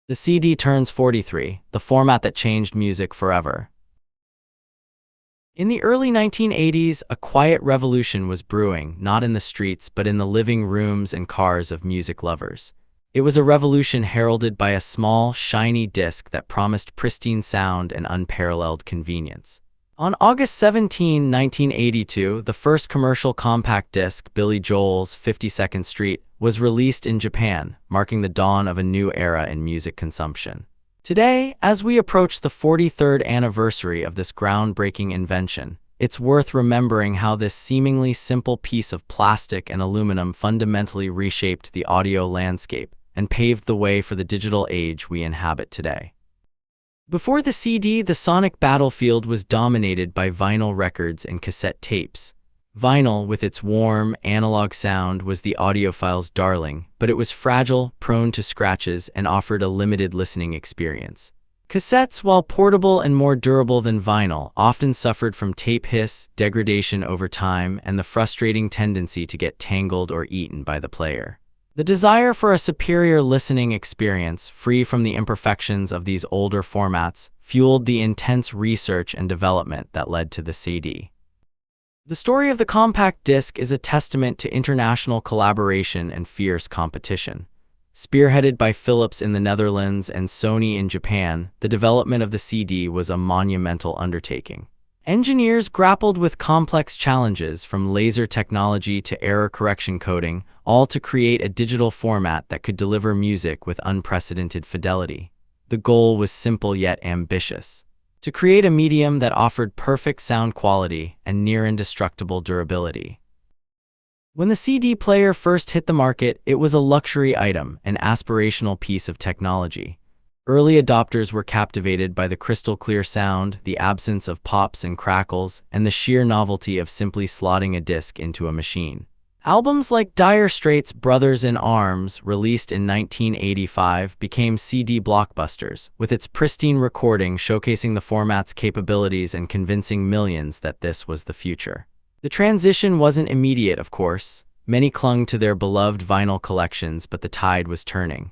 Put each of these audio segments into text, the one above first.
The CD turns 43, the format that changed music forever. In the early 1980s, a quiet revolution was brewing, not in the streets but in the living rooms and cars of music lovers. It was a revolution heralded by a small, shiny disc that promised pristine sound and unparalleled convenience. On August 17, 1982, the first commercial compact disc, Billy Joel's 52nd Street, was released in Japan, marking the dawn of a new era in music consumption. Today, as we approach the 43rd anniversary of this groundbreaking invention, it's worth remembering how this seemingly simple piece of plastic and aluminum fundamentally reshaped the audio landscape and paved the way for the digital age we inhabit today. Before the CD, the sonic battlefield was dominated by vinyl records and cassette tapes. Vinyl, with its warm, analog sound, was the audiophile's darling, but it was fragile, prone to scratches, and offered a limited listening experience. Cassettes, while portable and more durable than vinyl, often suffered from tape hiss, degradation over time, and the frustrating tendency to get tangled or eaten by the player. The desire for a superior listening experience, free from the imperfections of these older formats, fueled the intense research and development that led to the CD. The story of the compact disc is a testament to international collaboration and fierce competition. Spearheaded by Philips in the Netherlands and Sony in Japan, the development of the CD was a monumental undertaking. Engineers grappled with complex challenges from laser technology to error correction coding, all to create a digital format that could deliver music with unprecedented fidelity. The goal was simple yet ambitious: to create a medium that offered perfect sound quality and near-indestructible durability. When the CD player first hit the market, it was a luxury item, an aspirational piece of technology. Early adopters were captivated by the crystal-clear sound, the absence of pops and crackles, and the sheer novelty of simply slotting a disc into a machine. Albums like Dire Straits' Brothers in Arms, released in 1985, became CD blockbusters, with its pristine recording showcasing the format's capabilities and convincing millions that this was the future. The transition wasn't immediate, of course. Many clung to their beloved vinyl collections, but the tide was turning.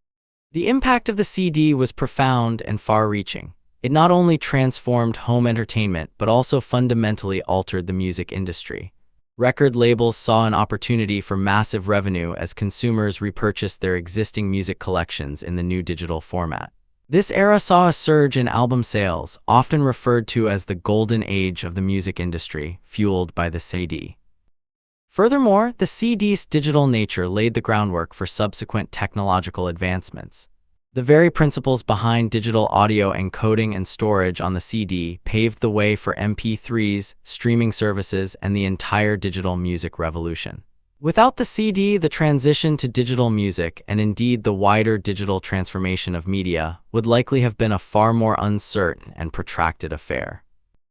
The impact of the CD was profound and far-reaching. It not only transformed home entertainment, but also fundamentally altered the music industry. Record labels saw an opportunity for massive revenue as consumers repurchased their existing music collections in the new digital format. This era saw a surge in album sales, often referred to as the golden age of the music industry, fueled by the CD. Furthermore, the CD's digital nature laid the groundwork for subsequent technological advancements. The very principles behind digital audio encoding and storage on the CD paved the way for MP3s, streaming services, and the entire digital music revolution. Without the CD, the transition to digital music, and indeed the wider digital transformation of media, would likely have been a far more uncertain and protracted affair.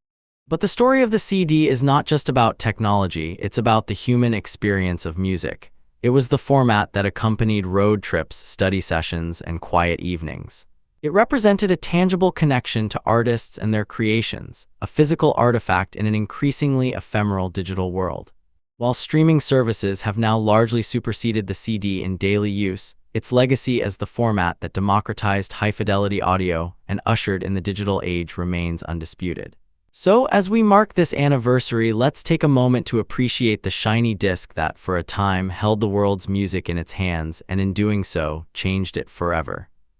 But the story of the CD is not just about technology, it's about the human experience of music. It was the format that accompanied road trips, study sessions, and quiet evenings. It represented a tangible connection to artists and their creations, a physical artifact in an increasingly ephemeral digital world. While streaming services have now largely superseded the CD in daily use, its legacy as the format that democratized high-fidelity audio and ushered in the digital age remains undisputed. So, as we mark this anniversary, let's take a moment to appreciate the shiny disc that, for a time, held the world's music in its hands and in doing so, changed it forever.